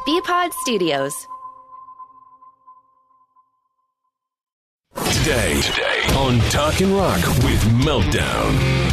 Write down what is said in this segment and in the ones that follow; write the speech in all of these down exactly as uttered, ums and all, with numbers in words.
B-Pod Studios. Today, today on Talkin' Rock with Meltdown.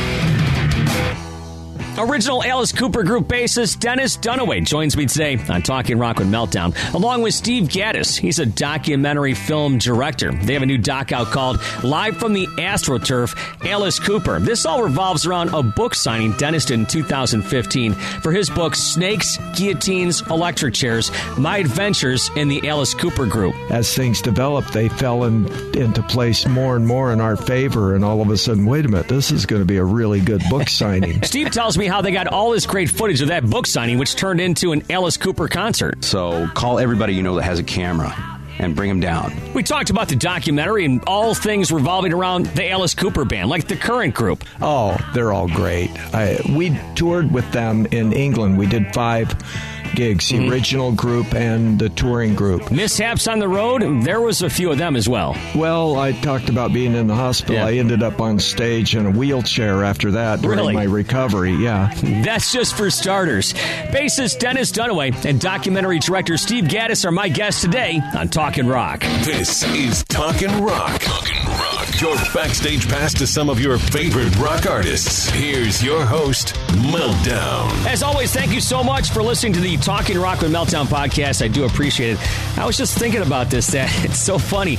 Original Alice Cooper Group bassist Dennis Dunaway joins me today on Talking Rock with Meltdown, along with Steve Gaddis. He's a documentary film director. They have a new doc out called Live from the AstroTurf, Alice Cooper. This all revolves around a book signing Dennis did in two thousand fifteen for his book, Snakes, Guillotines, Electric Chairs, My Adventures in the Alice Cooper Group. As things developed, they fell in, into place more and more in our favor, and all of a sudden, wait a minute, this is going to be a really good book signing. Steve tells me how they got all this great footage of that book signing, which turned into an Alice Cooper concert. So call everybody you know that has a camera and bring them down. We talked about the documentary and all things revolving around the Alice Cooper Band, like the current group. Oh, they're all great. I, we toured with them in England. We did five gigs, the mm-hmm. original group and the touring group. Mishaps on the road, there was a few of them as well. Well, I talked about being in the hospital. Yeah. I ended up on stage in a wheelchair after that during really? my recovery, yeah. That's just for starters. Bassist Dennis Dunaway and documentary director Steve Gaddis are my guests today on Talkin' Rock. This is Talkin' Rock. Talkin' Rock. Your backstage pass to some of your favorite rock artists. Here's your host, Meltdown. As always, thank you so much for listening to the Talking Rock with Meltdown podcast. I do appreciate it. I was just thinking about this, that it's so funny.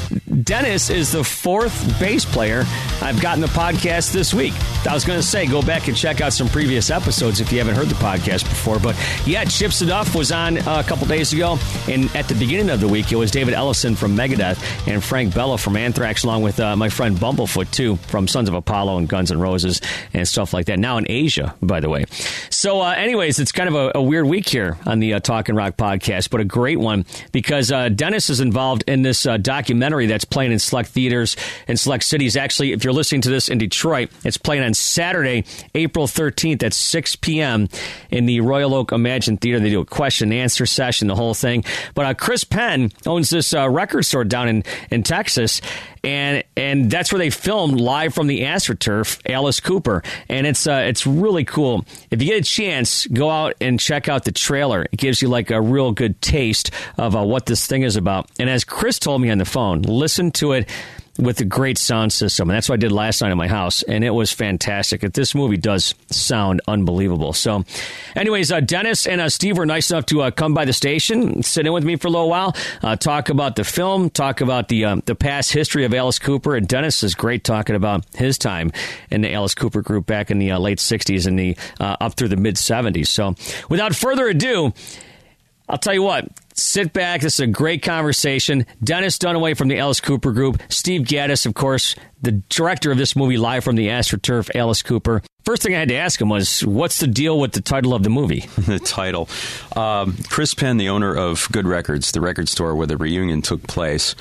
Dennis is the fourth bass player I've gotten the podcast this week. I was going to say, go back and check out some previous episodes if you haven't heard the podcast before. But yeah, Chip Z'Nuff was on uh, a couple days ago. And at the beginning of the week, it was David Ellison from Megadeth and Frank Bella from Anthrax, along with uh, my friend Bumblefoot, too, from Sons of Apollo and Guns N' Roses and stuff like that. Now in Asia, by the way. So uh, anyways, it's kind of a, a weird week here on the uh, Talkin' Rock podcast, but a great one because uh, Dennis is involved in this uh, documentary that's playing in select theaters in select cities. Actually, if you're listening to this in Detroit, it's playing on Saturday, April thirteenth at six p.m. in the Royal Oak Imagine Theater. They do a question and answer session, the whole thing. But uh, Chris Penn owns this uh, record store down in, in Texas, and and that's where they filmed Live from the AstroTurf, Alice Cooper. And it's uh, it's really cool. If you get a chance, go out and check out the trailer. It gives you like a real good taste of uh, what this thing is about. And as Chris told me on the phone, listen to it with a great sound system. And that's what I did last night at my house. And it was fantastic. This movie does sound unbelievable. So anyways, uh, Dennis and uh, Steve were nice enough to uh, come by the station, sit in with me for a little while, uh, talk about the film, talk about the um, the past history of Alice Cooper. And Dennis is great talking about his time in the Alice Cooper Group back in the uh, late sixties and the uh, up through the mid seventies. So without further ado, I'll tell you what. Sit back. This is a great conversation. Dennis Dunaway from the Alice Cooper Group. Steve Gaddis, of course, the director of this movie, Live from the AstroTurf, Alice Cooper. First thing I had to ask him was, what's the deal with the title of the movie? The title. Um, Chris Penn, the owner of Good Records, the record store where the reunion took place,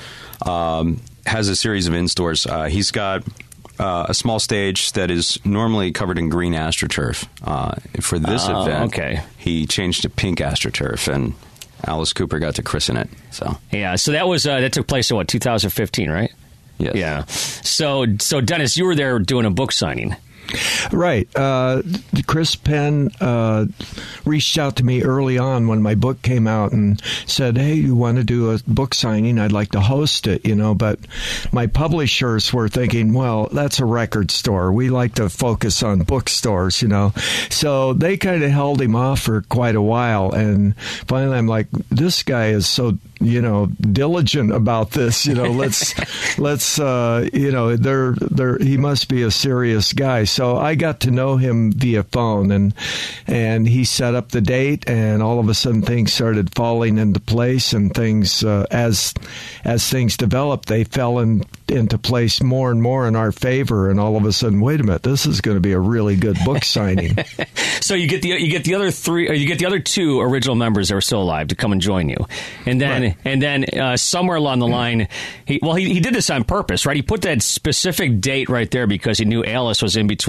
um, has a series of in-stores. Uh, he's got uh, a small stage that is normally covered in green AstroTurf. Uh, for this oh, event, okay. he changed to pink AstroTurf, and Alice Cooper got to christen it. So yeah, so that was uh, that took place in what, two thousand fifteen, right? Yes. Yeah. So so Dennis, you were there doing a book signing. Right. Uh, Chris Penn uh, reached out to me early on when my book came out and said, hey, you want to do a book signing? I'd like to host it, you know. But my publishers were thinking, well, that's a record store. We like to focus on bookstores, you know. So they kind of held him off for quite a while. And finally, I'm like, this guy is so, you know, diligent about this. You know, let's, let's, uh, you know, they're, they're, he must be a serious guy. So I got to know him via phone, and and he set up the date, and all of a sudden things started falling into place, and things uh, as as things developed, they fell in, into place more and more in our favor, and all of a sudden, wait a minute, this is going to be a really good book signing. So you get the you get the other three, or you get the other two original members that are still alive to come and join you, and then right. and then uh, somewhere along the line, he well he, he did this on purpose, right? He put that specific date right there because he knew Alice was in between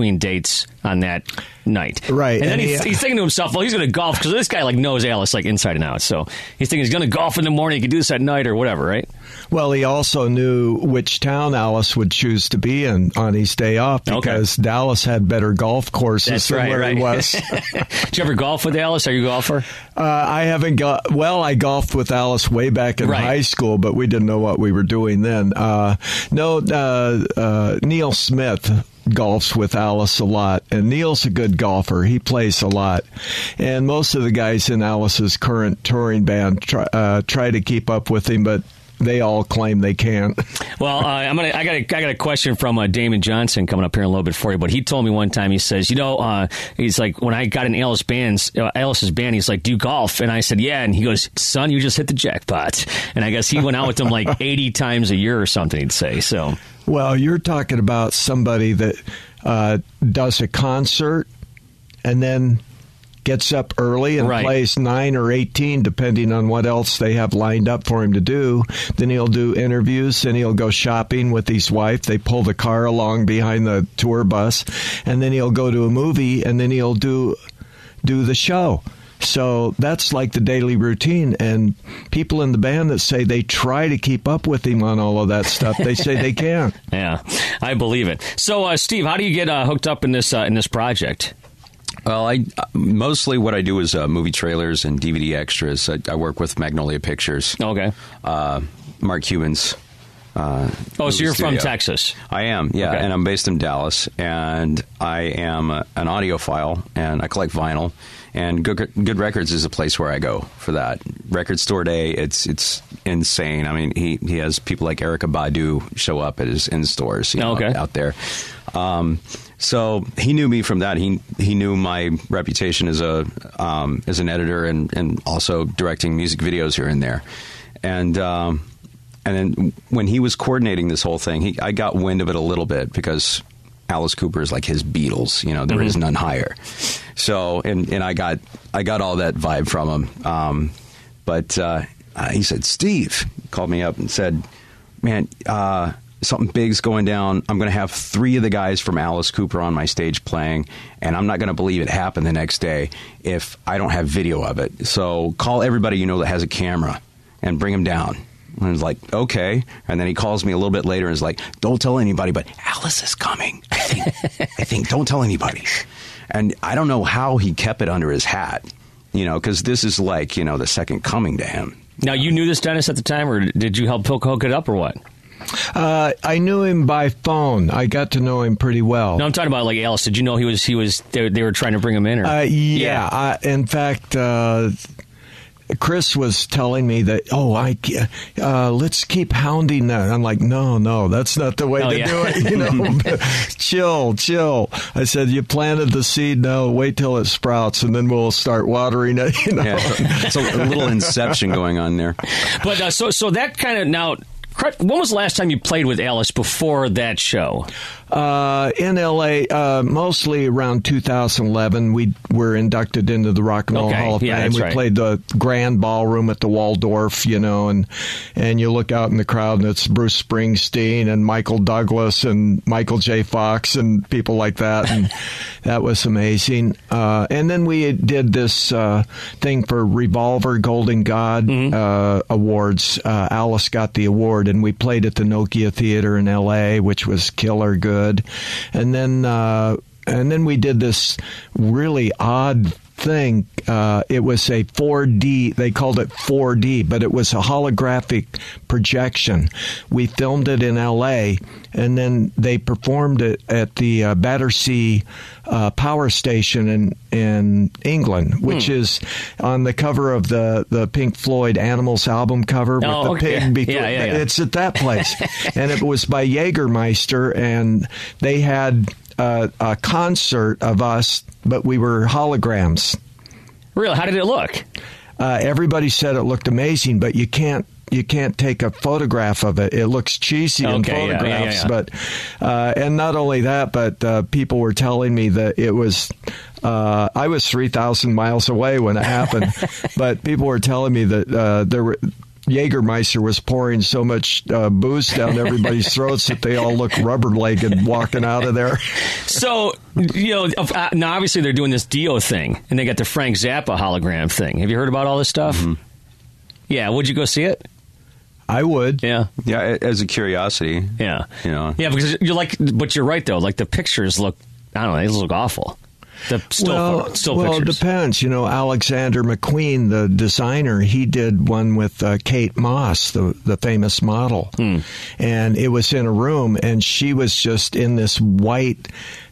between dates on that night. Right. And, and then he, he's, he's thinking to himself, well, he's going to golf because this guy like knows Alice like inside and out. So he's thinking he's going to golf in the morning. He could do this at night or whatever, right? Well, he also knew which town Alice would choose to be in on his day off because okay. Dallas had better golf courses That's than right, where right. he was. Did you ever golf with Alice? Are you a golfer? Uh, I haven't got. Well, I golfed with Alice way back in right. high school, but we didn't know what we were doing then. Uh, no, uh, uh, Neil Smith golfs with Alice a lot, and Neil's a good golfer. He plays a lot, and most of the guys in Alice's current touring band try, uh, try to keep up with him, but they all claim they can't. Well, uh, I'm gonna. I got. A, I got a question from uh, Damon Johnson coming up here in a little bit for you. But he told me one time. He says, you know, uh, he's like, when I got in Alice band's uh, Alice's band, he's like, do you golf? And I said, yeah. And he goes, son, you just hit the jackpot. And I guess he went out with them like eighty times a year or something. He'd say so. Well, you're talking about somebody that uh, does a concert and then gets up early and right. plays nine or eighteen, depending on what else they have lined up for him to do. Then he'll do interviews, and he'll go shopping with his wife. They pull the car along behind the tour bus, and then he'll go to a movie, and then he'll do do the show. So that's like the daily routine. And people in the band that say they try to keep up with him on all of that stuff, they say they can't. Yeah, I believe it. So, uh, Steve, how do you get uh, hooked up in this uh, in this project? Well, I mostly what I do is uh, movie trailers and D V D extras. I, I work with Magnolia Pictures. Okay. Uh, Mark Cuban's. Uh, oh, so you're studio. from Texas? I am, yeah, okay. And I'm based in Dallas, and I am uh, an audiophile, and I collect vinyl. And Good, Good Records is a place where I go for that. Record Store Day, it's it's insane. I mean, he, he has people like Erykah Badu show up at his in stores you know, okay. out, out there. Um, so he knew me from that. He he knew my reputation as a um, as an editor and, and also directing music videos here and there. And um, and then when he was coordinating this whole thing, he, I got wind of it a little bit because Alice Cooper is like his Beatles, you know, there mm-hmm. is none higher. So, and, and I got I got all that vibe from him. Um, but uh, uh, he said, Steve, called me up and said, man, uh, something big's going down. I'm going to have three of the guys from Alice Cooper on my stage playing, and I'm not going to believe it happened the next day if I don't have video of it. So call everybody you know that has a camera and bring them down. And I was like, okay. And then he calls me a little bit later and is like, don't tell anybody, but Alice is coming. I think, I think, don't tell anybody. And I don't know how he kept it under his hat, you know, because this is like, you know, the second coming to him. Now, you knew this Dennis at the time, or did you help hook, hook it up, or what? Uh, I knew him by phone. I got to know him pretty well. No, I'm talking about like Alice. Did you know he was, he was, they, they were trying to bring him in? Or? Uh, yeah. yeah. I, in fact, uh, Chris was telling me that, oh, I uh, let's keep hounding that. I'm like, no, no, that's not the way oh, to yeah. do it. You know, chill, chill. I said, you planted the seed. Now wait till it sprouts, and then we'll start watering it. You know, yeah, so, so a little inception going on there. But uh, so, so that kind of now. When was the last time you played with Alice before that show? Uh, in L A, uh, mostly around two thousand eleven, we were inducted into the Rock and Roll okay. Hall of Fame. Yeah, we right. played the Grand Ballroom at the Waldorf, you know, and and you look out in the crowd and it's Bruce Springsteen and Michael Douglas and Michael J. Fox and people like that, and that was amazing. Uh, and then we did this uh, thing for Revolver Golden God mm-hmm. uh, Awards. Uh, Alice got the award, and we played at the Nokia Theater in L A, which was killer good. And then uh, and then we did this really odd thing. Uh, it was a four D. They called it four D, but it was a holographic projection. We filmed it in L A, and then they performed it at the uh, Battersea uh, Power Station in in England, which hmm. is on the cover of the, the Pink Floyd Animals album cover with oh, the okay. pig. Before, yeah, yeah, yeah. It's at that place, and it was by Jägermeister, and they had uh, a concert of us, but we were holograms. Really? How did it look? Uh, everybody said it looked amazing, but you can't you can't take a photograph of it. It looks cheesy in okay, photographs, yeah, yeah, yeah. but uh, and not only that, but uh, people were telling me that it was. Uh, I was three thousand miles away when it happened, but people were telling me that uh, there were. Jägermeister was pouring so much uh, booze down everybody's throats that they all looked rubber-legged walking out of there. So, you know, uh, now obviously they're doing this Dio thing, and they got the Frank Zappa hologram thing. Have you heard about all this stuff? Mm-hmm. Yeah, would you go see it? I would. Yeah. Yeah, as a curiosity. Yeah. You know. Yeah, because you're like, but you're right, though. Like, the pictures look, I don't know, they look awful. The still, well, still well, pictures. it depends. You know, Alexander McQueen, the designer, he did one with uh, Kate Moss, the the famous model, hmm. and it was in a room, and she was just in this white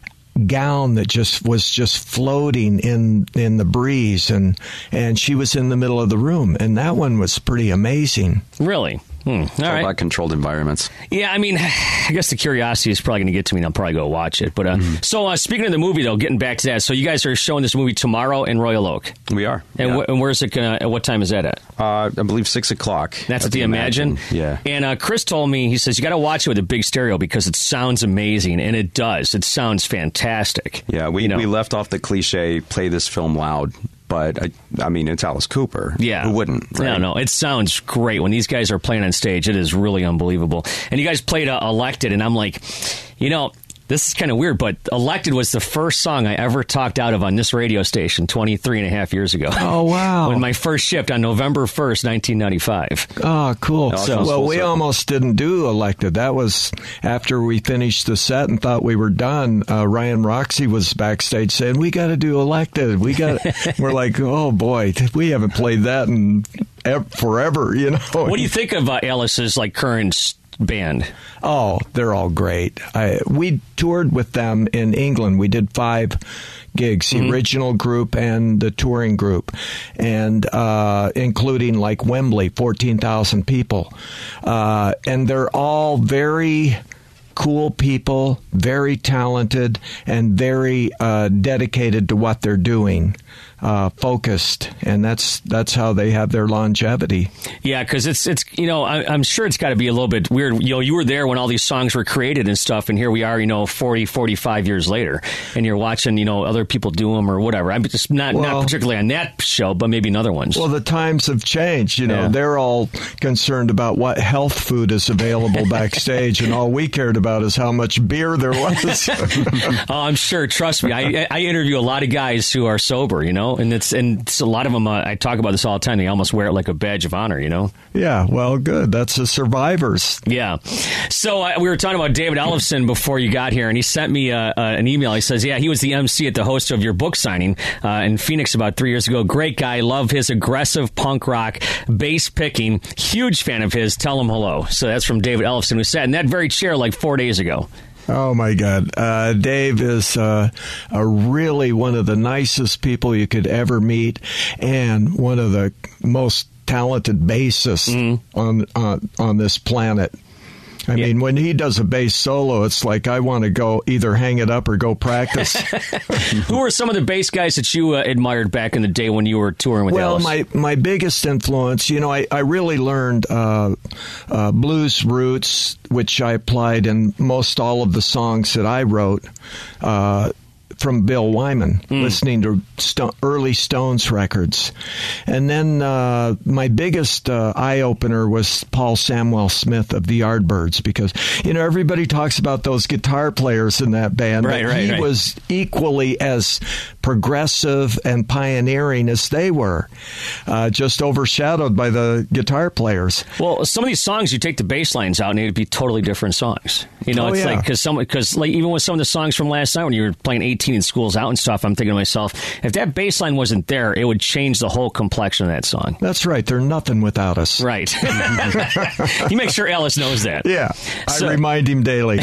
gown that just was just floating in in the breeze, and and she was in the middle of the room, and that one was pretty amazing. Really. Hmm. All right. about controlled environments. Yeah, I mean, I guess the curiosity is probably going to get to me, and I'll probably go watch it. But uh, mm-hmm. So, uh, speaking of the movie, though, getting back to that, so you guys are showing this movie tomorrow in Royal Oak. We are. And, yeah. wh- and where's it going to, what time is that at? Uh, I believe six o'clock. That's at the Imagine? Imagine. Yeah. And uh, Chris told me, he says, you got to watch it with a big stereo because it sounds amazing, and it does. It sounds fantastic. Yeah, we, you know? we left off the cliche, play this film loud. But, I, I mean, it's Alice Cooper. Yeah. Who wouldn't? Right? No, no. It sounds great. When these guys are playing on stage, it is really unbelievable. And you guys played uh, Elected, and I'm like, you know, this is kind of weird, but Elected was the first song I ever talked out of on this radio station twenty-three and a half years ago. Oh, wow. When my first shift on November first, nineteen ninety-five. Oh, cool. So, well, we almost didn't do Elected. That was after we finished the set and thought we were done. Uh, Ryan Roxy was backstage saying, we got to do Elected. We got. We're like, oh, boy, we haven't played that in forever, you know. What do you think of uh, Alice's like current band? Oh, they're all great. I, we toured with them in England. We did five gigs, the mm-hmm. original group and the touring group, and uh, including like Wembley, fourteen thousand people. Uh, and they're all very cool people, very talented, and very uh, dedicated to what they're doing. Uh, focused, and that's that's how they have their longevity. Yeah, because it's it's you know I, I'm sure it's got to be a little bit weird. You know, you were there when all these songs were created and stuff, and here we are, you know, forty, forty-five years later, and you're watching, you know, other people do them or whatever. I'm just not well, not particularly on that show, but maybe in other ones. Well, the times have changed. You know, yeah. They're all concerned about what health food is available backstage, and all we cared about is how much beer there was. Oh, I'm sure. Trust me, I I interview a lot of guys who are sober. You know. And it's and it's a lot of them. Uh, I talk about this all the time. They almost wear it like a badge of honor, you know. Yeah, well, good. That's the survivors. Yeah. So uh, we were talking about David Ellefson before you got here, and he sent me uh, uh, an email. He says, "Yeah, he was the M C at the host of your book signing uh, in Phoenix about three years ago. Great guy. Love his aggressive punk rock bass picking. Huge fan of his. Tell him hello." So that's from David Ellefson, who sat in that very chair like four days ago. Oh, my God. Uh, Dave is uh, a really one of the nicest people you could ever meet, and one of the most talented bassists mm. on, on on this planet. I yeah. mean, when he does a bass solo, it's like I want to go either hang it up or go practice. Who were some of the bass guys that you uh, admired back in the day when you were touring with well, Alice? Well, my, my biggest influence, you know, I, I really learned uh, uh, blues roots, which I applied in most all of the songs that I wrote. Uh, from Bill Wyman, mm. listening to Sto- early Stones records. And then uh, my biggest uh, eye-opener was Paul Samwell Smith of the Yardbirds, because, you know, everybody talks about those guitar players in that band, right, but right, he right. was equally as progressive and pioneering as they were, uh, just overshadowed by the guitar players. Well, some of these songs, you take the bass lines out and it'd be totally different songs. You know, oh, it's yeah. like, because some, because like even with some of the songs from last night when you were playing eighteen in Schools Out and stuff, I'm thinking to myself, if that bass line wasn't there, it would change the whole complexion of that song. That's right. They're nothing without us. Right. You make sure Alice knows that. Yeah. So, I remind him daily.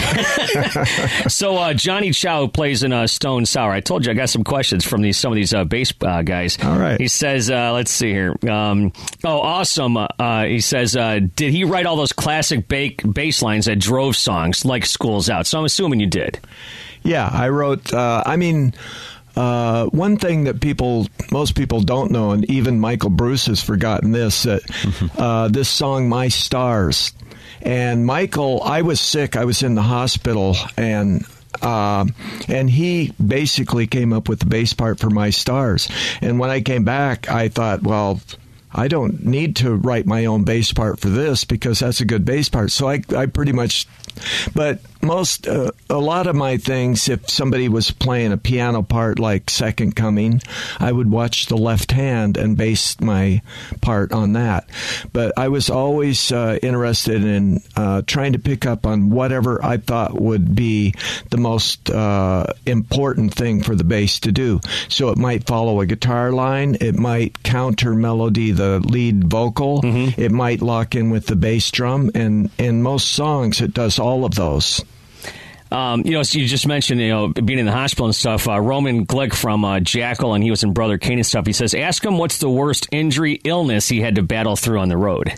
So uh, Johnny Chow, who plays in uh, Stone Sour, I told you I got some questions from these some of these uh, bass uh, guys. All right. He says, uh, let's see here. Um, oh, awesome. Uh, he says, uh, did he write all those classic ba- bass lines that drove songs like Schools Out? So I'm assuming you did. Yeah, I wrote, uh, I mean, uh, one thing that people, most people don't know, and even Michael Bruce has forgotten this, that uh, this song, My Stars. And Michael, I was sick. I was in the hospital, and Uh, and he basically came up with the bass part for My Stars. And when I came back, I thought, well, I don't need to write my own bass part for this because that's a good bass part. So I, I pretty much, but most, uh, a lot of my things, if somebody was playing a piano part like Second Coming, I would watch the left hand and base my part on that. But I was always uh, interested in uh, trying to pick up on whatever I thought would be the most uh, important thing for the bass to do. So it might follow a guitar line, it might counter melody the lead vocal, mm-hmm. it might lock in with the bass drum, and in most songs it does all of those. Um, you know, so you just mentioned, you know, being in the hospital and stuff. Uh, Roman Glick from uh, Jackal, and he was in Brother Kane and stuff. He says, ask him what's the worst injury, illness he had to battle through on the road.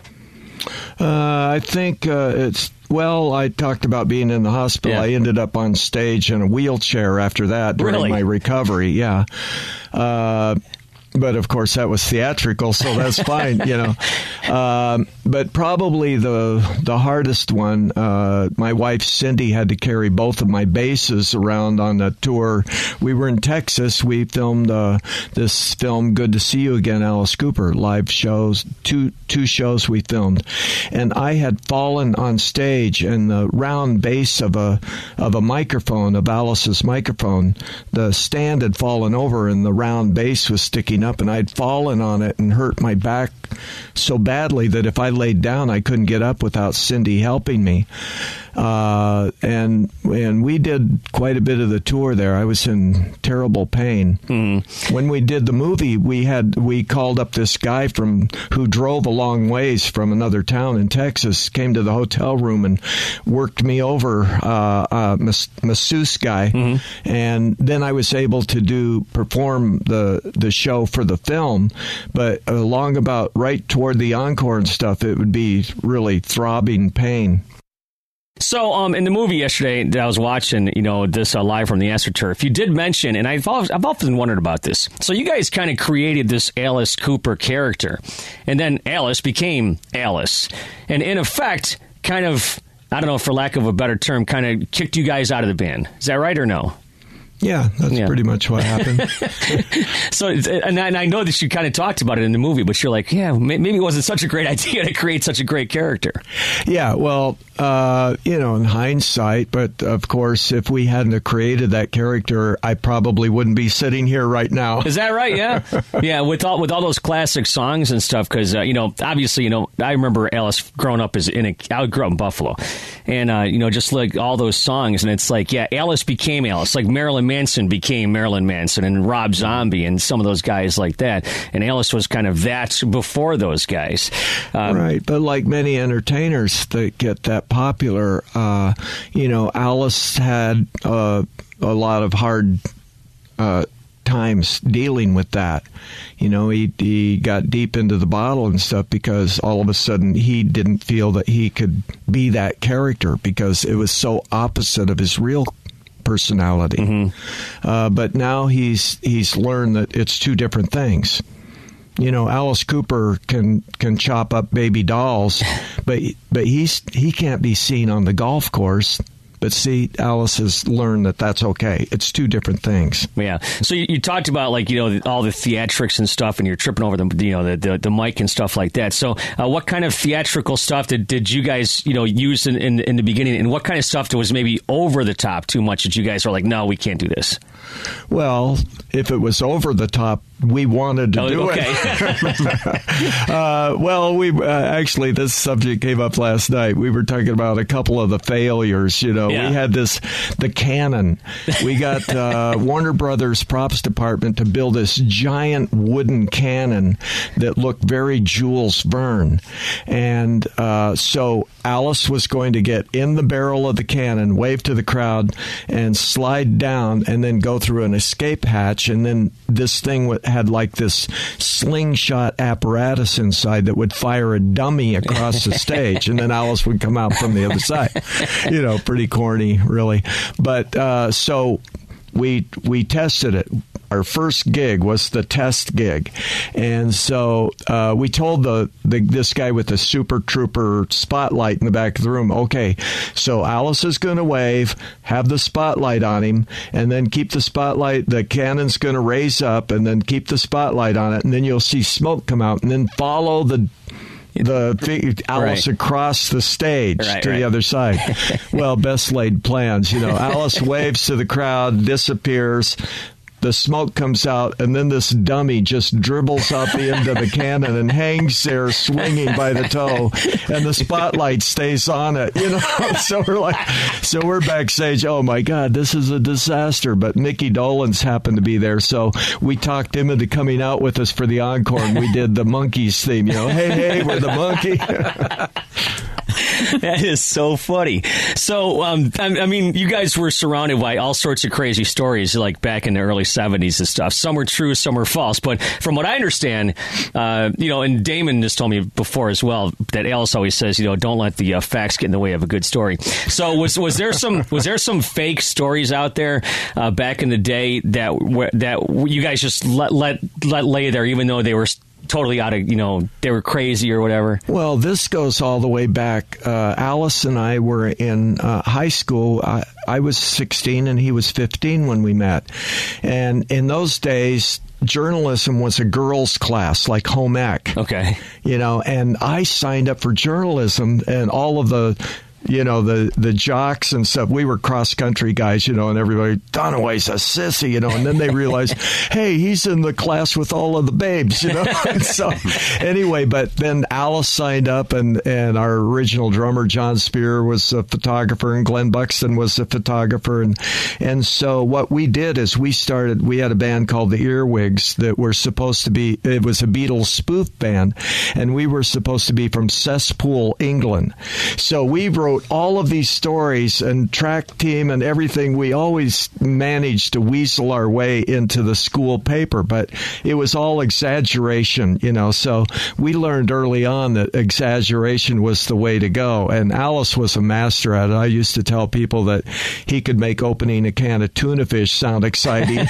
Uh, I think uh, it's, well, I talked about being in the hospital. Yeah. I ended up on stage in a wheelchair after that during really? my recovery. Yeah. Uh, But, of course, that was theatrical, so that's fine, you know. Um, but probably the the hardest one, uh, my wife, Cindy, had to carry both of my basses around on the tour. We were in Texas. We filmed uh, this film, Good to See You Again, Alice Cooper, live shows, two two shows we filmed. And I had fallen on stage, and the round base of a, of a microphone, of Alice's microphone, the stand had fallen over, and the round base was sticking up, and I'd fallen on it and hurt my back so badly that if I laid down, I couldn't get up without Cindy helping me. Uh, and and we did quite a bit of the tour there. I was in terrible pain. Mm. When we did the movie, we had we called up this guy from who drove a long ways from another town in Texas, came to the hotel room and worked me over, uh, a mas- masseuse guy, mm-hmm. and then I was able to do perform the the show for the film. But along about right toward the encore and stuff, it would be really throbbing pain. So, um, in the movie yesterday that I was watching, you know, this uh, live from the AstroTurf, you did mention, and I've, I've often wondered about this. So, you guys kind of created this Alice Cooper character, and then Alice became Alice, and in effect, kind of, I don't know, for lack of a better term, kind of kicked you guys out of the band. Is that right or no? Yeah, that's yeah. pretty much what happened. So, and I, and I know that you kind of talked about it in the movie, but you're like, yeah, maybe it wasn't such a great idea to create such a great character. Yeah, well, uh, you know, in hindsight, but of course, if we hadn't created that character, I probably wouldn't be sitting here right now. Is that right? Yeah, yeah. With all with all those classic songs and stuff, because uh, you know, obviously, you know, I remember Alice growing up as in a, I grew up in Buffalo, and uh, you know, just like all those songs, and it's like, yeah, Alice became Alice, like Marilyn Manson became Marilyn Manson, and Rob Zombie, and some of those guys like that. And Alice was kind of that before those guys. Um, right, but like many entertainers that get that popular, uh, you know, Alice had uh, a lot of hard uh, times dealing with that. You know, he, he got deep into the bottle and stuff because all of a sudden he didn't feel that he could be that character because it was so opposite of his real personality. Mm-hmm. Uh, but now he's he's learned that it's two different things. You know, Alice Cooper can can chop up baby dolls, but but he's he can't be seen on the golf course. But see, Alice has learned that that's okay. It's two different things. Yeah. So you, you talked about, like, you know, all the theatrics and stuff, and you're tripping over the, you know, the the, the mic and stuff like that. So uh, what kind of theatrical stuff did, did you guys, you know, use in, in in the beginning, and what kind of stuff that was maybe over the top too much that you guys were like, no, we can't do this? Well, if it was over the top, we wanted to oh, do okay. it. uh, well, we uh, actually, this subject came up last night. We were talking about a couple of the failures. You know, yeah. we had this, the cannon. We got uh, Warner Brothers props department to build this giant wooden cannon that looked very Jules Verne. And uh, so Alice was going to get in the barrel of the cannon, wave to the crowd, and slide down, and then go through an escape hatch. And then this thing would had like this slingshot apparatus inside that would fire a dummy across the stage, and then Alice would come out from the other side. You know, pretty corny, really. But uh, so we we tested it. Our first gig was the test gig, and so uh, we told the, the this guy with the Super Trooper spotlight in the back of the room, okay, so Alice is going to wave, have the spotlight on him, and then keep the spotlight, the cannon's going to raise up, and then keep the spotlight on it, and then you'll see smoke come out, and then follow the the Alice right. across the stage right, to right. the other side. Well, best laid plans, you know. Alice waves to the crowd, disappears. The smoke comes out, and then this dummy just dribbles out the end of the cannon and hangs there swinging by the toe, and the spotlight stays on it. You know, so we're like, so we're backstage. Oh my God, this is a disaster! But Mickey Dolenz happened to be there, so we talked him into coming out with us for the encore, and we did the Monkees theme. You know, hey hey, we're the monkey. That is so funny. So, um, I, I mean, you guys were surrounded by all sorts of crazy stories, like back in the early seventies and stuff. Some were true, some were false. But from what I understand, uh, you know, and Damon just told me before as well that Alice always says, you know, don't let the uh, facts get in the way of a good story. So, was was there some was there some fake stories out there uh, back in the day that that you guys just let let let lay there, even though they were totally out of, you know, they were crazy or whatever? Well, this goes all the way back. Uh, Alice and I were in uh, high school. I, I was sixteen and he was fifteen when we met. And in those days, journalism was a girls' class, like home ec. Okay. You know, and I signed up for journalism, and all of the you know, the, the jocks and stuff, we were cross-country guys, you know, and everybody, Dunaway's a sissy, you know, and then they realized, hey, he's in the class with all of the babes, you know. And so, anyway, but then Alice signed up, and, and our original drummer, John Spear, was a photographer, and Glenn Buxton was a photographer. And, and so what we did is we started, we had a band called the Earwigs that were supposed to be, it was a Beatles spoof band, and we were supposed to be from Cesspool, England. So we wrote all of these stories, and track team and everything. We always managed to weasel our way into the school paper, but it was all exaggeration, you know. So we learned early on that exaggeration was the way to go, and Alice was a master at it. I used to tell people that he could make opening a can of tuna fish sound exciting.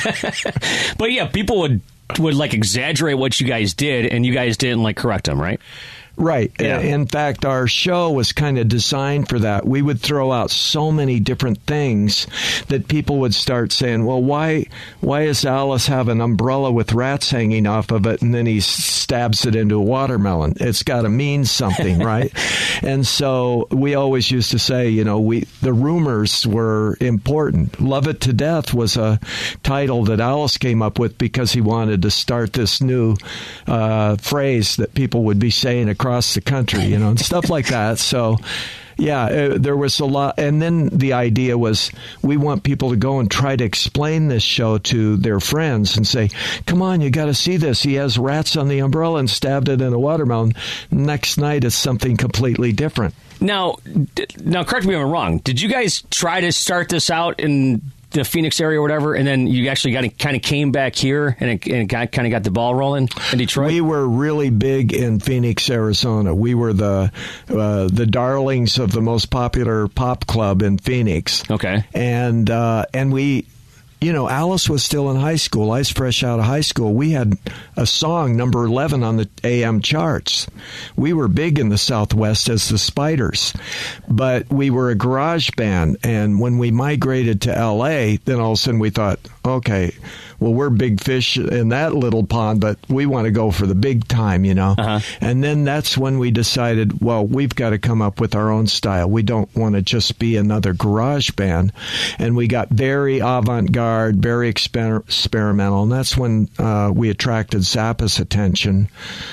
But yeah, people would would like exaggerate what you guys did, and you guys didn't like correct them, right? Right. Yeah. In fact, our show was kind of designed for that. We would throw out so many different things that people would start saying, well, why why does Alice have an umbrella with rats hanging off of it, and then he stabs it into a watermelon? It's got to mean something, right? And so we always used to say, you know, we the rumors were important. Love It to Death was a title that Alice came up with because he wanted to start this new uh, phrase that people would be saying across the country, you know, and stuff like that. So, yeah, uh, there was a lot. And then the idea was we want people to go and try to explain this show to their friends and say, come on, you got to see this. He has rats on the umbrella and stabbed it in a watermelon. Next night, it's something completely different. Now, now, correct me if I'm wrong. Did you guys try to start this out in the Phoenix area or whatever, and then you actually got kind of came back here and it, and it got, kind of got the ball rolling in Detroit? We were really big in Phoenix, Arizona. We were the uh, the darlings of the most popular pop club in Phoenix. Okay. And uh, and we, you know, Alice was still in high school. I was fresh out of high school. We had a song number eleven on the A M charts. We were big in the Southwest as the Spiders, but we were a garage band. And when we migrated to L A, then all of a sudden we thought, okay, well, we're big fish in that little pond, but we want to go for the big time, you know. Uh-huh. And then that's when we decided, well, we've got to come up with our own style. We don't want to just be another garage band. And we got very avant-garde, very exper- experimental, and that's when uh, we attracted Zappa's attention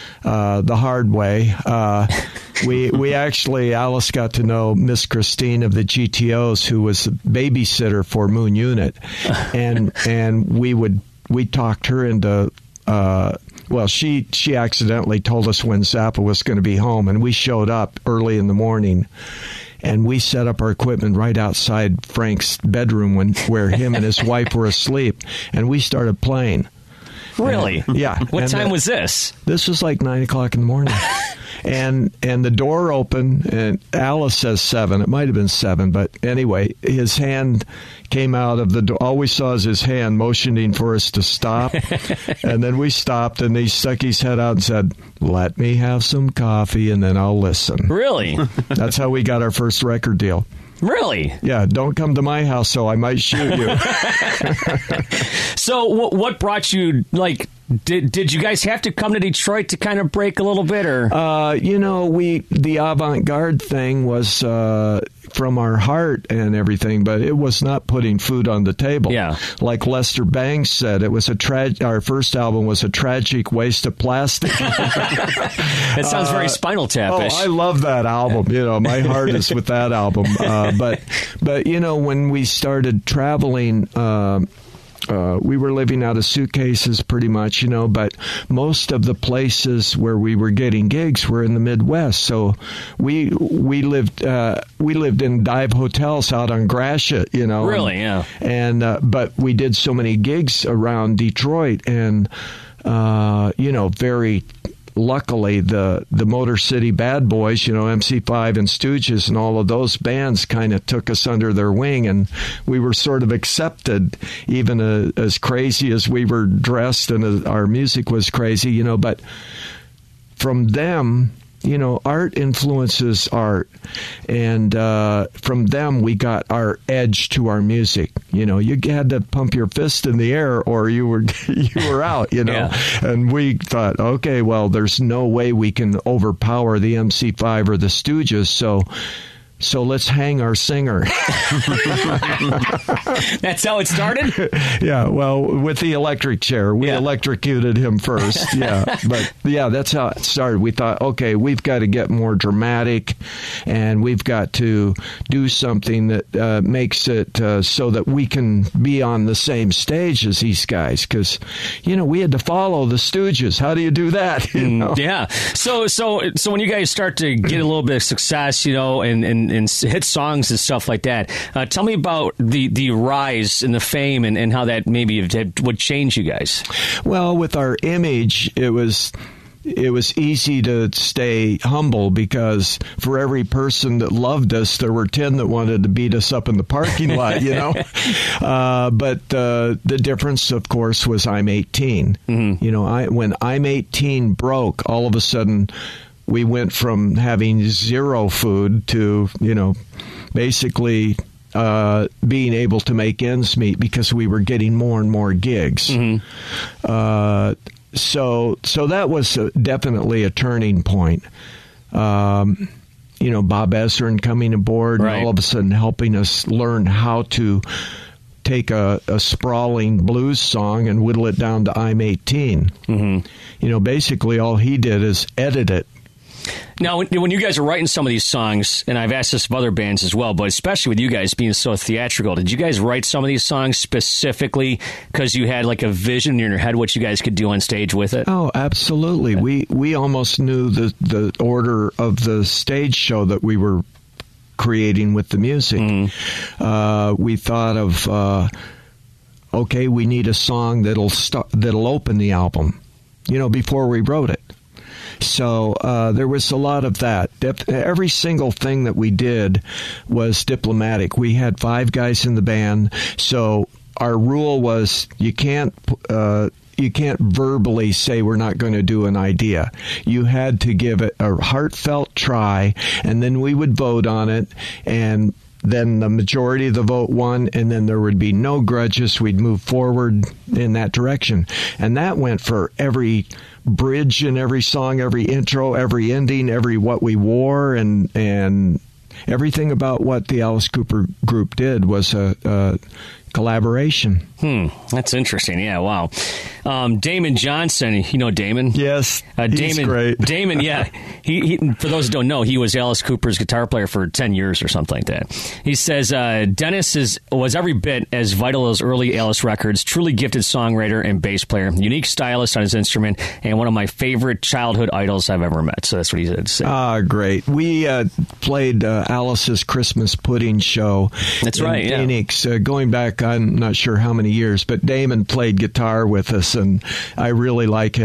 uh, the hard way. Uh, we we actually, Alice got to know Miss Christine of the G T Os, who was a babysitter for Moon Unit, and and we would we talked her into. Uh, well, she she accidentally told us when Zappa was going to be home, and we showed up early in the morning. And we set up our equipment right outside Frank's bedroom when, where him and his wife were asleep, and we started playing. Really? And, yeah. What and, time uh, was this? This was like nine o'clock in the morning. and and the door opened, and Alice says seven. It might have been seven, but anyway, his hand came out of the door. All we saw is his hand motioning for us to stop. And then we stopped, and he stuck his head out and said, "Let me have some coffee, and then I'll listen." Really? That's how we got our first record deal. Really? Yeah, don't come to my house, so I might shoot you. So what, what brought you, like, did did you guys have to come to Detroit to kind of break a little bit, or? Uh, you know, we the avant-garde thing was uh, from our heart and everything, but it was not putting food on the table. Yeah. Like Lester Bangs said, it was a tra- our first album was a tragic waste of plastic. That sounds very uh, Spinal Tap-ish. Oh, I love that album. You know, my heart is with that album. Uh, but, but you know, when we started traveling, uh, uh, we were living out of suitcases pretty much, you know, but most of the places where we were getting gigs were in the Midwest. So we we lived uh, we lived in dive hotels out on Gratiot, you know. Really, and, yeah. And uh, but we did so many gigs around Detroit, and uh, you know, very. Luckily, the, the Motor City Bad Boys, you know, M C five and Stooges and all of those bands kind of took us under their wing, and we were sort of accepted, even uh, as crazy as we were dressed and uh, our music was crazy, you know, but from them, you know, art influences art, and uh, from them we got our edge to our music. You know, you had to pump your fist in the air or you were you were out. You know, Yeah. And we thought, okay, well, there's no way we can overpower the M C five or the Stooges, so. So let's hang our singer. That's how it started? Yeah, well, with the electric chair. We Yeah. electrocuted him first, yeah. But, yeah, that's how it started. We thought, okay, we've got to get more dramatic, and we've got to do something that uh, makes it uh, so that we can be on the same stage as these guys. Because, you know, we had to follow the Stooges. How do you do that? You know? Yeah. So so so when you guys start to get a little bit of success, you know, and, and, and hit songs and stuff like that, uh, tell me about the, the rise and the fame and, and how that maybe would change you guys. Well, with our image, it was... It was easy to stay humble because for every person that loved us, there were ten that wanted to beat us up in the parking lot, you know. uh, but uh, the difference, of course, was I'm eighteen. Mm-hmm. You know, I when I'm eighteen broke, all of a sudden we went from having zero food to, you know, basically uh, being able to make ends meet because we were getting more and more gigs. Mm-hmm. Uh So, so that was a, definitely a turning point. Um, you know, Bob Ezrin coming aboard, right. and all of a sudden helping us learn how to take a, a sprawling blues song and whittle it down to I'm eighteen. Mm-hmm. You know, basically all he did is edit it. Now, when, when you guys are writing some of these songs, and I've asked this of other bands as well, but especially with you guys being so theatrical, did you guys write some of these songs specifically because you had like a vision in your head what you guys could do on stage with it? Oh, absolutely. We we almost knew the, the order of the stage show that we were creating with the music. Mm. Uh, we thought of, uh, okay, we need a song that'll start, that'll open the album, you know, before we wrote it. So uh, there was a lot of that. Every single thing that we did was diplomatic. We had five guys in the band, so our rule was you can't uh, you can't verbally say we're not going to do an idea. You had to give it a heartfelt try, and then we would vote on it, and then the majority of the vote won, and then there would be no grudges. We'd move forward in that direction. And that went for every bridge in every song, every intro, every ending, every what we wore, and and everything about what the Alice Cooper group did was a, a collaboration. Hmm, that's interesting. Yeah, wow. Um, Damon Johnson, you know Damon? Yes, uh, he's Damon, great. Damon, yeah. He, he, for those who don't know, he was Alice Cooper's guitar player for ten years or something like that. He says, uh, Dennis is, was every bit as vital as early Alice records, truly gifted songwriter and bass player, unique stylist on his instrument, and one of my favorite childhood idols I've ever met. So that's what he said. So. Ah, great. We uh, played uh, Alice's Christmas Pudding Show. That's in right, yeah. Phoenix, uh, going back, I'm not sure how many years, but Damon played guitar with us, and I really like him.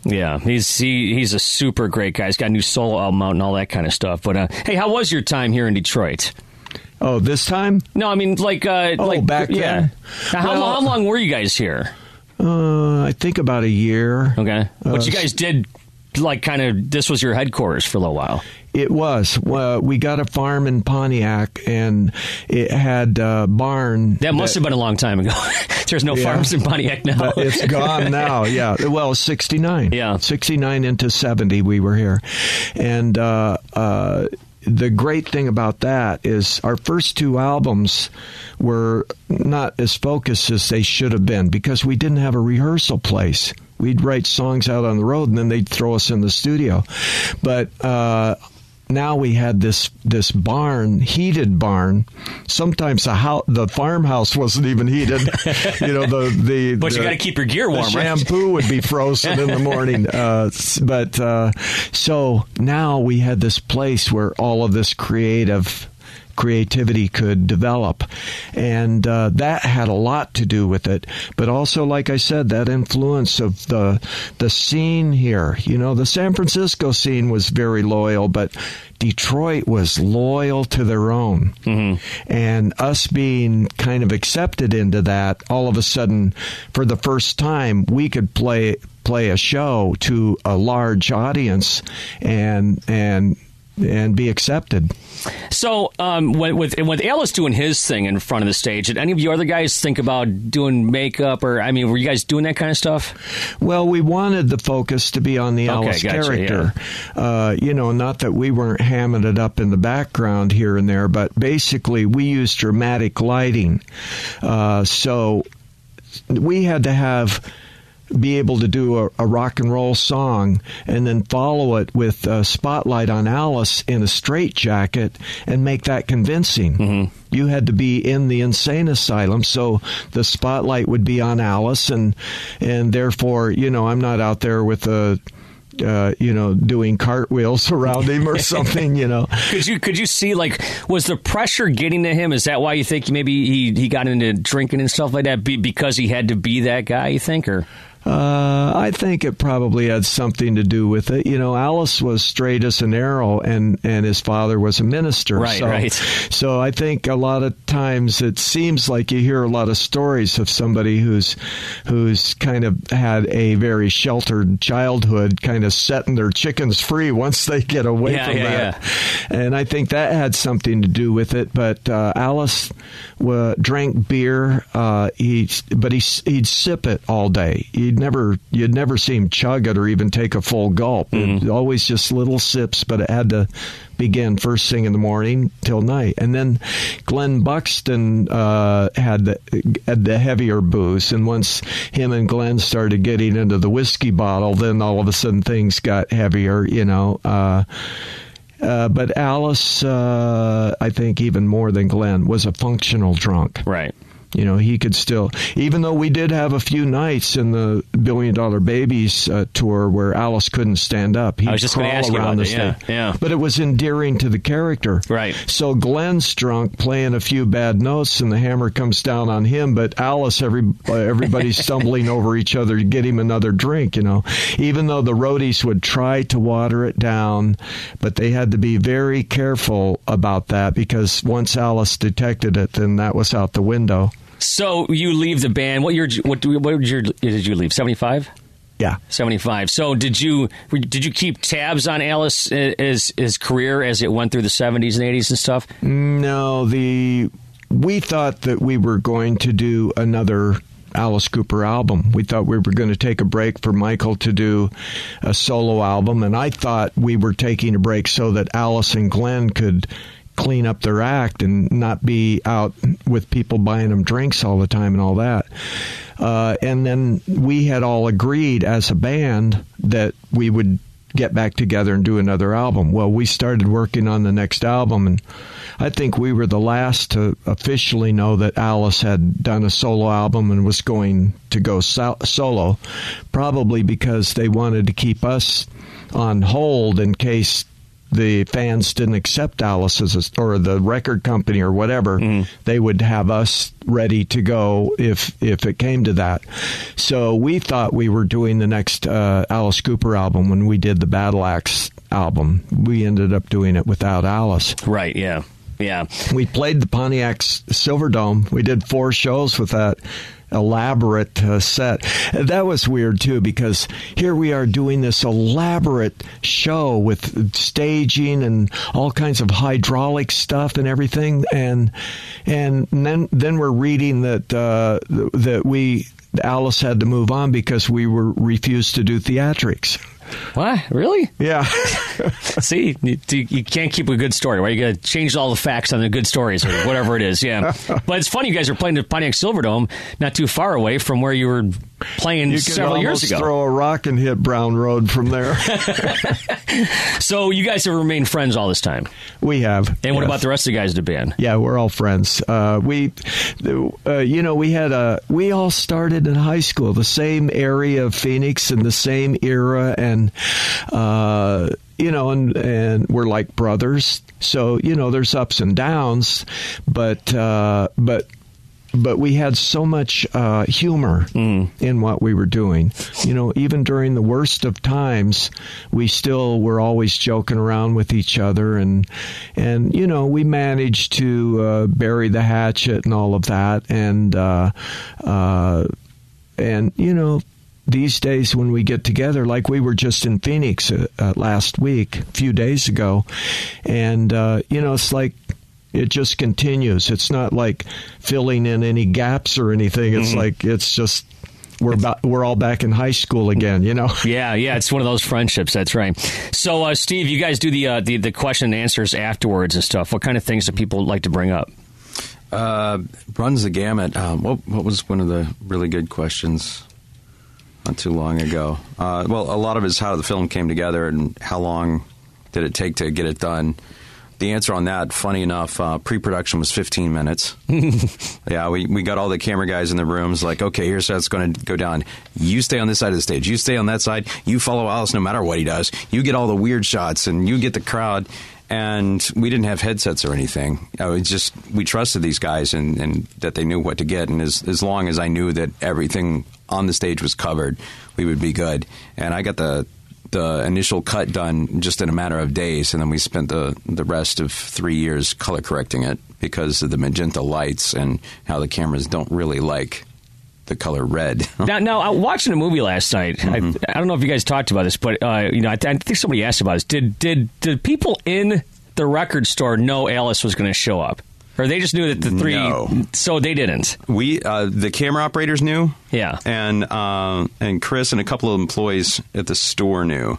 Yeah, he's he, he's a super great guy. He's got a new solo album out and all that kind of stuff. But uh, hey, how was your time here in Detroit? Oh, this time? No, I mean like uh, oh, like back yeah. then. Now, how, Well, long, how long were you guys here? Uh, I think about a year. Okay, but Uh, you guys did like kind of this was your headquarters for a little while. It was. Well, we got a farm in Pontiac, and it had a barn. That must have been a long time ago. There's no Yeah. farms in Pontiac now. But it's gone now, yeah. Well, sixty-nine. Yeah. sixty-nine into seventy, we were here. And uh, uh, the great thing about that is our first two albums were not as focused as they should have been because we didn't have a rehearsal place. We'd write songs out on the road, and then they'd throw us in the studio. But uh, now we had this this barn, heated barn. Sometimes the house, the farmhouse wasn't even heated. You know, the the. But the, you got to keep your gear warm, the right? shampoo would be frozen in the morning. Uh, but uh, so now we had this place where all of this creative. creativity could develop, and uh, that had a lot to do with it. But also, like I said, that influence of the the scene here. You know, the San Francisco scene was very loyal, but Detroit was loyal to their own. Mm-hmm. And us being kind of accepted into that, all of a sudden, for the first time, we could play play a show to a large audience and and and be accepted. So, um, when, with with Alice doing his thing in front of the stage, did any of you other guys think about doing makeup, or I mean, were you guys doing that kind of stuff? Well, we wanted the focus to be on the Okay, Alice gotcha, character. Uh, you know, not that we weren't hamming it up in the background here and there, but basically we used dramatic lighting. Uh, so we had to have be able to do a, a rock and roll song and then follow it with a spotlight on Alice in a straitjacket and make that convincing. Mm-hmm. You had to be in the insane asylum, so the spotlight would be on Alice, and and therefore, you know, I'm not out there with a Uh, you know, doing cartwheels around him or something, you know. Could you could you see, like, was the pressure getting to him? Is that why you think maybe he, he got into drinking and stuff like that? Be, because he had to be that guy, you think, or? Uh, I think it probably had something to do with it. You know, Alice was straight as an arrow, and, and his father was a minister. Right, so, right. So I think a lot of times it seems like you hear a lot of stories of somebody who's who's kind of had a very sheltered childhood, kind of setting their chickens free once they get away yeah, from yeah, that. Yeah. And I think that had something to do with it. But uh, Alice uh, drank beer, uh, he, but he, he'd sip it all day. He'd never, you'd never see him chug it or even take a full gulp. Mm-hmm. It, always just little sips, but it had to begin first thing in the morning till night. And then Glenn Buxton uh, had, the, had the heavier booze, and once him and Glenn started getting into the whiskey bottle, then all of a sudden things got heavier, you know. Uh, uh, but Alice, uh, I think even more than Glenn, was a functional drunk. Right. You know, he could still, even though we did have a few nights in the Billion Dollar Babies uh, tour where Alice couldn't stand up. He'd I was just going to ask you around about the that. stage. Yeah, yeah. But it was endearing to the character. Right. So Glenn's drunk, playing a few bad notes, and the hammer comes down on him. But Alice, every uh, everybody's stumbling over each other to get him another drink, you know. Even though the roadies would try to water it down, but they had to be very careful about that, because once Alice detected it, then that was out the window. So you leave the band. What year? What, what year did you leave? seventy-five? Yeah, seventy-five. So did you did you keep tabs on Alice his his career as it went through the seventies and eighties and stuff? No, the we thought that we were going to do another Alice Cooper album. We thought we were going to take a break for Michael to do a solo album, and I thought we were taking a break so that Alice and Glenn could clean up their act and not be out with people buying them drinks all the time and all that. Uh, and then we had all agreed as a band that we would get back together and do another album. Well, we started working on the next album, and I think we were the last to officially know that Alice had done a solo album and was going to go so- solo, probably because they wanted to keep us on hold in case the fans didn't accept Alice as a, or the record company or whatever, mm. they would have us ready to go if if it came to that. So we thought we were doing the next uh, Alice Cooper album when we did the Battle Axe album. We ended up doing it without Alice. Right, yeah. Yeah. We played the Pontiac Silverdome. We did four shows with that elaborate uh, set. That was weird, too, because here we are doing this elaborate show with staging and all kinds of hydraulic stuff and everything. And and then, then we're reading that uh, that we Alice had to move on because we were refused to do theatrics. What? Really? Yeah. See, you, you can't keep a good story, right? You got to change all the facts on the good stories or whatever it is, yeah. But it's funny you guys are playing the Pontiac Silverdome not too far away from where you were playing you several years ago. You can almost throw a rock and hit Brown Road from there. So you guys have remained friends all this time? We have. And what yes. about the rest of the guys in the band? Yeah, we're all friends. Uh, we, uh, you know, we had a, we all started in high school, the same area of Phoenix and the same era, and uh, you know, and and we're like brothers. So you know, there's ups and downs, but uh, but. But we had so much uh, humor mm. in what we were doing. You know, even during the worst of times, we still were always joking around with each other. And, and you know, we managed to uh, bury the hatchet and all of that. And, uh, uh, and you know, these days when we get together, like we were just in Phoenix uh, uh, last week, a few days ago, and, uh, you know, it's like, it just continues. It's not like filling in any gaps or anything. It's mm-hmm. like it's just we're about, we're all back in high school again. You know? Yeah, yeah. It's one of those friendships. That's right. So, uh, Steve, you guys do the, uh, the the question and answers afterwards and stuff. What kind of things do people like to bring up? Uh, runs the gamut. Um, what what was one of the really good questions not too long ago? Uh, well, a lot of it is how the film came together and how long did it take to get it done. The answer on that, funny enough, uh, pre-production was fifteen minutes. Yeah, we, we got all the camera guys in the rooms like, okay, here's how it's going to go down. You stay on this side of the stage. You stay on that side. You follow Alice no matter what he does. You get all the weird shots, and you get the crowd. And we didn't have headsets or anything. Uh, it just we trusted these guys and, and that they knew what to get. And as, as long as I knew that everything on the stage was covered, we would be good. And I got the... the initial cut done just in a matter of days, and then we spent the the rest of three years color correcting it because of the magenta lights and how the cameras don't really like the color red. now, now, I watching a movie last night. Mm-hmm. I, I don't know if you guys talked about this, but uh, you know, I, I think somebody asked about this. Did did did people in the record store know Alice was going to show up? Or they just knew that the three, no. so they didn't. We, uh, the camera operators knew. Yeah. And uh, and Chris and a couple of employees at the store knew.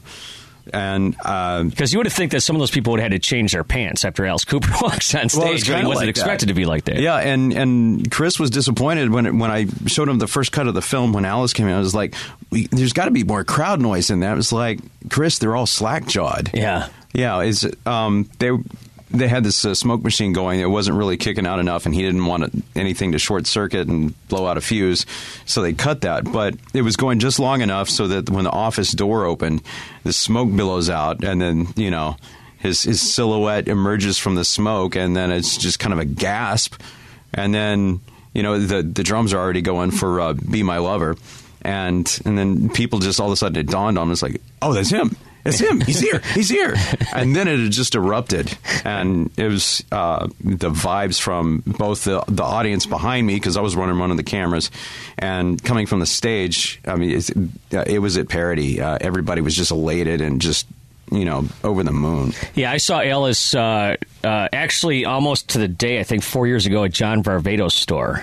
And because uh, you would have think that some of those people would have had to change their pants after Alice Cooper walks on stage. Well, it was but he wasn't like expected that. to be like that. Yeah, and, and Chris was disappointed when it, when I showed him the first cut of the film when Alice came in. I was like, we, there's got to be more crowd noise in that. It was like, Chris, they're all slack-jawed. Yeah. Yeah, is um, they... They had this uh, smoke machine going. It wasn't really kicking out enough, and he didn't want it, anything to short circuit and blow out a fuse, so they cut that. But it was going just long enough so that when the office door opened, the smoke billows out, and then, you know, his, his silhouette emerges from the smoke, and then it's just kind of a gasp. And then, you know, the, the drums are already going for uh, Be My Lover. And, and then people just all of a sudden, it dawned on them, it's like, oh, that's him. It's him. He's here. He's here. And then it had just erupted. And it was uh, the vibes from both the, the audience behind me, because I was running one of the cameras, and coming from the stage. I mean, it's, it was at parody. Uh, everybody was just elated and just, you know, over the moon. Yeah, I saw Alice uh, uh, actually almost to the day, I think, four years ago at John Varvatos' store.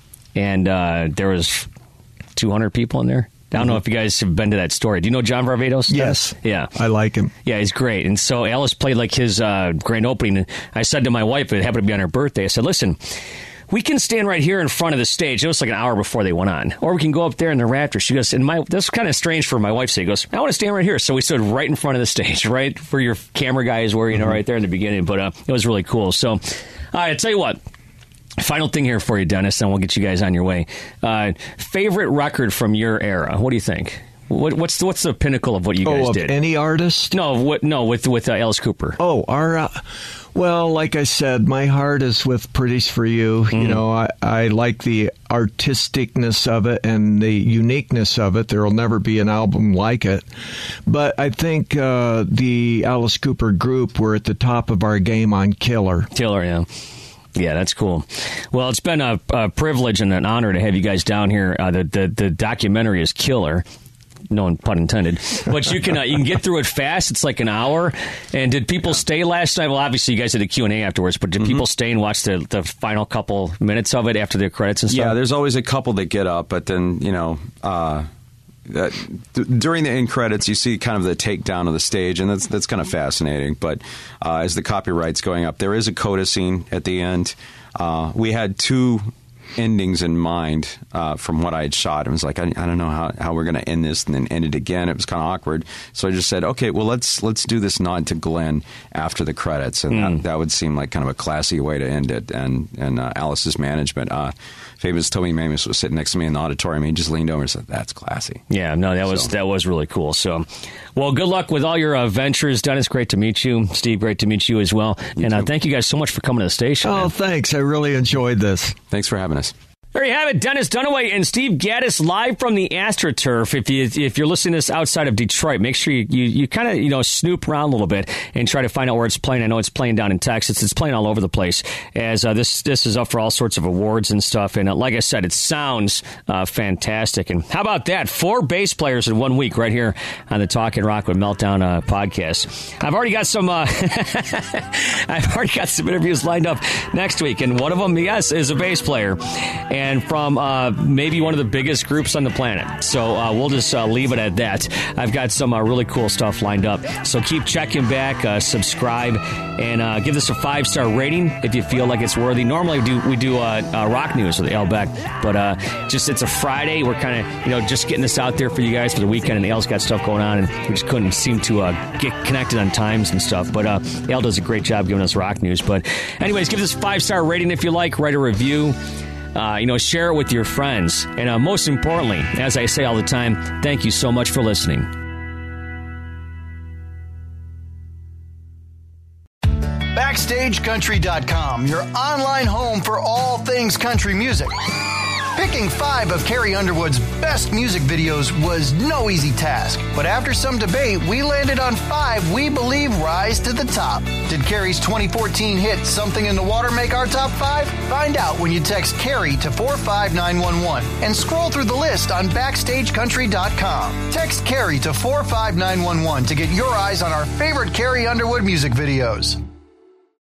And uh, there was two hundred people in there. I don't know if you guys have been to that story. Do you know John Varvatos? Yes. Yeah. I like him. Yeah, he's great. And so Alice played like his uh, grand opening. And I said to my wife, it happened to be on her birthday, I said, listen, we can stand right here in front of the stage. It was like an hour before they went on. Or we can go up there in the rafters. She goes, and my that's kind of strange for my wife to say. She goes, I want to stand right here. So we stood right in front of the stage, right where your camera guys were, you know, mm-hmm. right there in the beginning. But uh, it was really cool. So, all right, I'll tell you what. Final thing here for you, Dennis, and we'll get you guys on your way. Uh, favorite record from your era? What do you think? What, what's the, what's the pinnacle of what you guys oh, of did? Any artist? No, what? No, with with uh, Alice Cooper. Oh, our. Uh, well, like I said, my heart is with Pretty's for You. Mm. You know, I, I like the artisticness of it and the uniqueness of it. There will never be an album like it. But I think uh, the Alice Cooper group were at the top of our game on Killer. Killer, yeah. Yeah, that's cool. Well, it's been a, a privilege and an honor to have you guys down here. Uh, the, the the documentary is killer. No pun intended. But you can uh, you can get through it fast. It's like an hour. And did people stay last night? Well, obviously you guys did a Q and A afterwards, but did mm-hmm. people stay and watch the, the final couple minutes of it after the credits and stuff? Yeah, there's always a couple that get up, but then, you know, uh, that, th- during the end credits, you see kind of the takedown of the stage, and that's that's kind of fascinating. But uh, as the copyright's going up, there is a coda scene at the end. Uh, we had two endings in mind uh, from what I had shot. It was like, I, I don't know how, how we're going to end this and then end it again. It was kind of awkward. So I just said, okay, well, let's let's do this nod to Glenn after the credits. And mm. that, that would seem like kind of a classy way to end it. And, and uh, Alice's management, uh, famous Toby Mamus was sitting next to me in the auditorium. He just leaned over and said, that's classy. Yeah, no, that was so. that was really cool. So, well, good luck with all your uh, ventures. Dennis, great to meet you. Steve, great to meet you as well. You and uh, thank you guys so much for coming to the station. Oh, man. Thanks. I really enjoyed this. Thanks for having us. There you have it, Dennis Dunaway and Steve Gaddis live from the AstroTurf. If you if you're listening to this outside of Detroit, make sure you you, you kind of you know snoop around a little bit and try to find out where it's playing. I know it's playing down in Texas. It's playing all over the place. As uh, this this is up for all sorts of awards and stuff. And uh, like I said, it sounds uh, fantastic. And how about that? Four bass players in one week right here on the Talkin' Rock with Meltdown uh, podcast. I've already got some. Uh, I've already got some interviews lined up next week, and one of them, yes, is a bass player, and from. Uh, maybe one of the biggest groups on the planet. So uh, we'll just uh, leave it at that. I've got some uh, really cool stuff lined up. So keep checking back, uh, subscribe, and uh, give this a five-star rating if you feel like it's worthy. Normally we do, we do uh, uh, rock news with Al Beck, but uh, just it's a Friday. We're kind of you know just getting this out there for you guys for the weekend, and Al's got stuff going on, and we just couldn't seem to uh, get connected on times and stuff. But uh, Al does a great job giving us rock news. But anyways, give this a five-star rating if you like. Write a review. Uh, you know, share it with your friends. And uh, most importantly, as I say all the time, thank you so much for listening. Backstage Country dot com, your online home for all things country music. Picking five of Carrie Underwood's best music videos was no easy task, but after some debate, we landed on five we believe rise to the top. Did Carrie's twenty fourteen hit Something in the Water make our top five? Find out when you text Carrie to four five nine one one and scroll through the list on Backstage Country dot com. Text Carrie to four five nine one one to get your eyes on our favorite Carrie Underwood music videos.